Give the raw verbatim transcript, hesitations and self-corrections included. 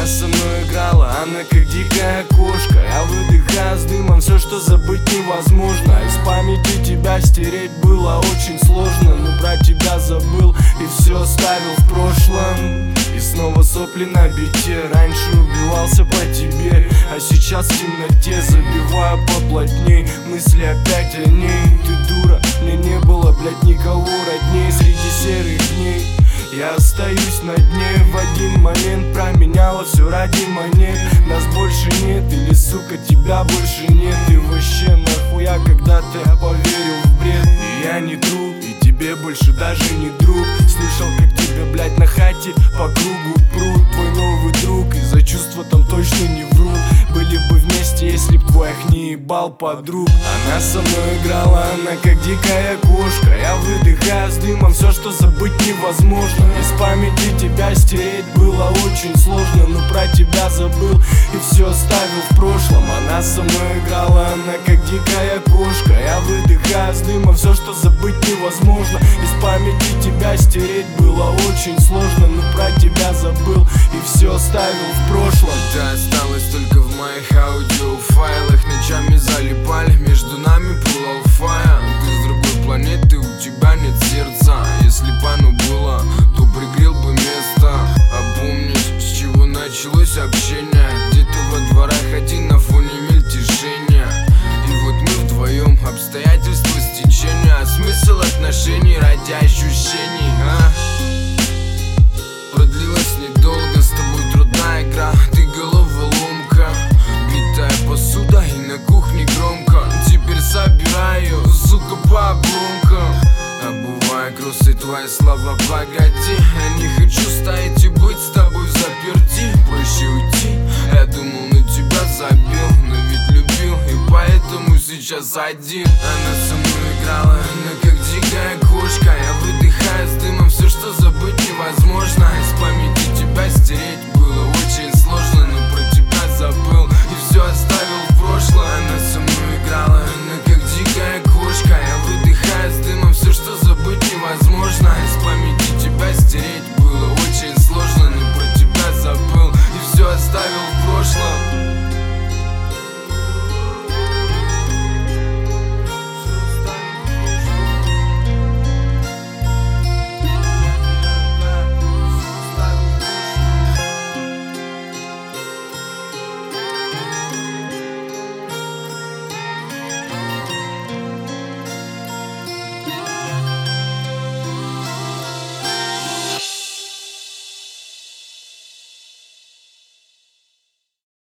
Она со мной играла, она как дикая кошка. Я выдыхаю с дымом все, что забыть невозможно. Из памяти тебя стереть было очень сложно. Но про тебя забыл и все оставил в прошлом. И снова сопли на бите. Раньше убивался по тебе, а сейчас в темноте забиваю поплотней. Мысли опять о ней. Ты дура, мне не было, блять, никого родней. Среди серых дней я остаюсь на дне. В один момент променяла все ради монет. Нас больше нет, или, сука, тебя больше нет. И вообще нахуя, когда ты поверил в бред. И я не друг, и тебе больше даже не друг. Слышал, как тебя, блять, на хате по кругу прут. Твой новый друг, и за чувства там точно не врут. Были бы вместе, если б твоих не ебал подруг. Она со мной играла, она как дикая кошка. Я выдыхаю с дымом все, что забыть невозможно. Из памяти тебя стереть было очень сложно. Но про тебя забыл и все оставил в прошлом. Она со мной играла, она как дикая кошка. Я выдыхаю с дымом все, что забыть невозможно. Из памяти тебя стереть было очень сложно. Но про тебя забыл и все оставил в прошлом. Ты осталась только в моих аудиофайлах. Ночами залипали, между нами пылал фаер. Ты с другой планеты, у тебя нет сердца. Если б оно было, то пригрел бы место. А помнишь, с чего началось общение? Где-то во дворах один на фоне мельтешения. И вот мы вдвоем, обстоятельства стечения. А смысл отношений ради ощущений, а? Продлилась недолго, с тобой трудная игра. Ты головоломка, битая посуда и на кухне громко. Теперь собираю, сука, по обломкам. Обувая кроссы, твои слова, погоди. Я не хочу стоять и быть с тобой в заперти. Проще уйти, я думал, на тебя забил. Но ведь любил, и поэтому сейчас один. Она со мной играла, она как дикая кошка. Я выдыхаю с дымом все, что забыть невозможно. Из памяти тебя стереть